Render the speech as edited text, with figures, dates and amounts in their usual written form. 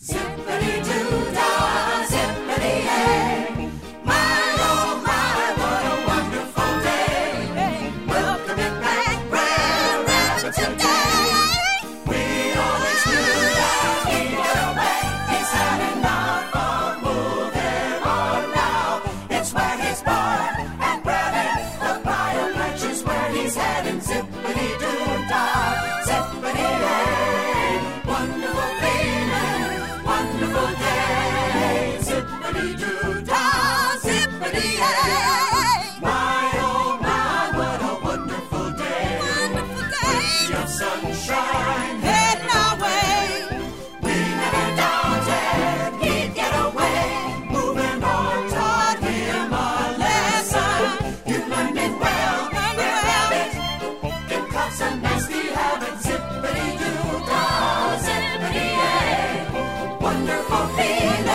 Zippity-doo-dah, zippity-yay. My, oh my, what a wonderful day. Welcome back, Grand Rapids today. We always knew that he'd get away. He's had enough of moving on now. It's where he's born and bred in. The briar branches where he's heading. Zippity-doo-dah, zippity-yay. Wonderful feeling, wonderful day. Zippity-doo-dah, zippity-yay. My, oh my, what a wonderful day. Wonderful day. Plenty of sunshine heading our way. We never doubted he'd get away. Moving on taught him a lesson. You learned it well, Grand Rapids. It cuts a nasty habit. Zippity-doo-dah, zippity-yay. Wonderful feeling.